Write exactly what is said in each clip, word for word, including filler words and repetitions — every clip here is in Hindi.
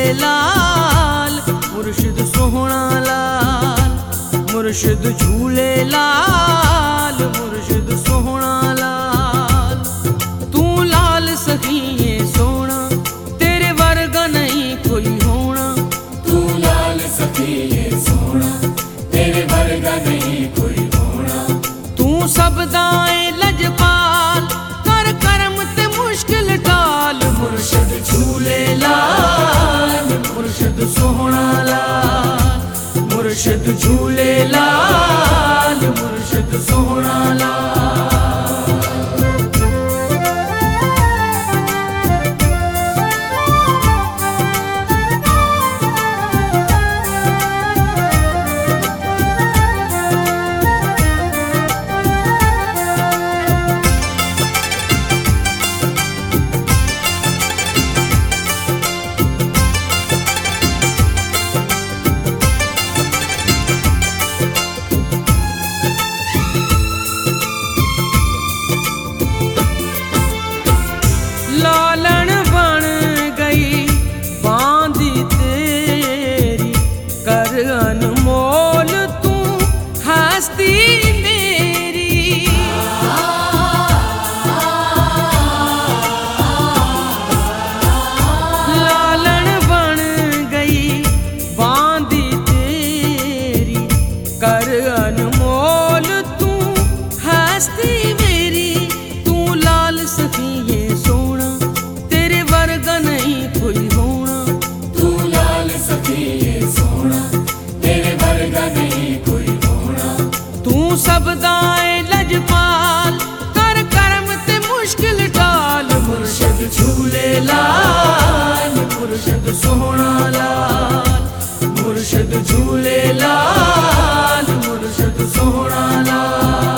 लाल मुर्शिद सोहना लाल, मुर्शिद झूले लाल मुर्शिद सोहना लाल। तू लाल सखिए सोना तेरे वर्गा नहीं कोई होना, तू लाल सखिए सोना तेरे वर्गा नहीं कोई होना। तू सबदाए लजपाल कर करम ते मुश्किल टाल मुर्शिद झूले लाल मुर्शिद सोहना लाल, मुर्शिद झूले लाल मुर्शिद सोहना लाल। लालन बन गई बांधी तेरी कर अनमोल तू हस्ती मेरी। लालन बन गई बांधी तेरी कर अनमोल तू हस्ती मेरी। तू लाल सखिए सोना तेरे वर्गा नहीं कोई होना, तू लाल सखिए सोना तेरे वर्गा नहीं कोई होना। तू सबदाए लजपाल कर करम ते मुश्किल टाल मुर्शिद झूले लाल मुर्शिद सोहना लाल, मुर्शिद झूले लाल मुर्शिद सोहना लाल।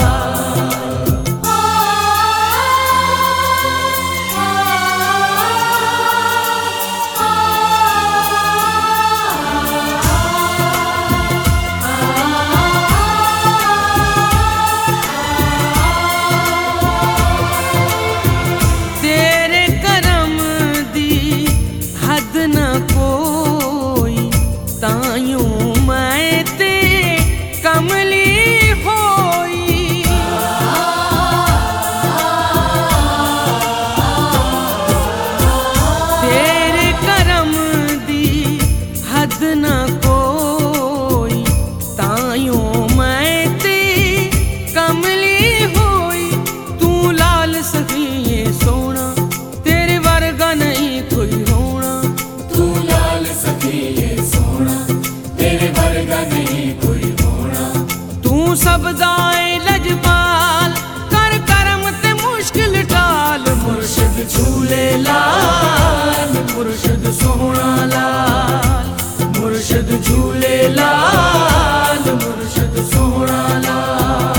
तेरे करम दी हद न कोई तायूं मैं ते कमली होई। तेरे करम दी हद न कोई तायूं मैं ते कमली होई। तू लाल सखिए सोना तेरे वर्गा नहीं कोई होना, तू लाल सखिए सोना तेरे वर्गा नहीं कोई होना। तू सबदाए लजपाल कर करम ते मुश्किल टाल मुर्शिद झूले लाल मुर्शिद सोहना लाल, मुर्शिद झूले लाल मुर्शिद सोहना लाल।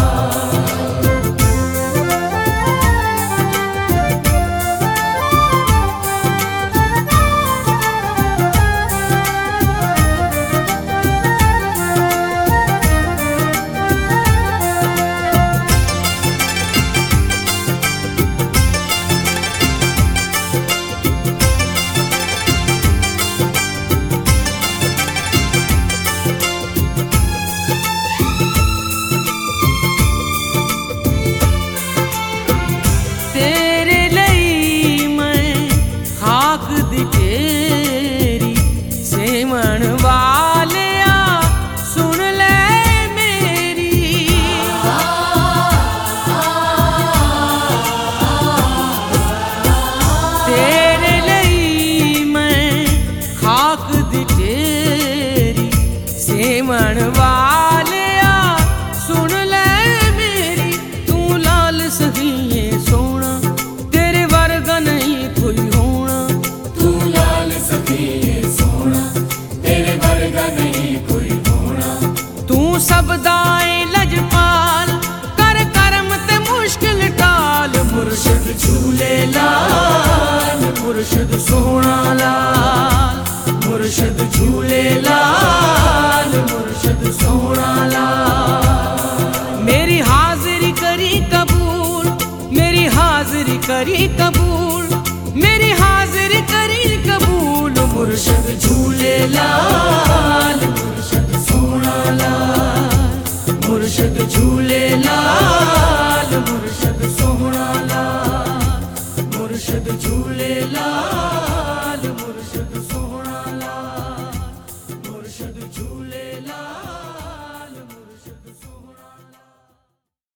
तेरे लई मैं खाक दी तेरी सेमण वालिया सुन ले मेरी। तेरे लई मैं खाक दी तेरी सेमण वालिया सुन ले मेरी। तू लाल सखिए सोना तेरे वर्गा नहीं कोई होना, तू लाल सखिए सोना तेरे वर्गा नहीं कोई होना। तू सबदाए लजपाल कर करम ते मुश्किल टाल मुर्शिद झूले लाल मुर्शिद सोहना लाल, मुर्शिद झूले लाल मुर्शिद सोहना लाल। मेरी हाजिरी करी कबूल मेरी हाजिरी करी कबूल मेरी हाजिरी करी कबूल मुर्शद झूलेलाल मुर्शद सोना लाल मुर्शद झूलेलाल मुर्शद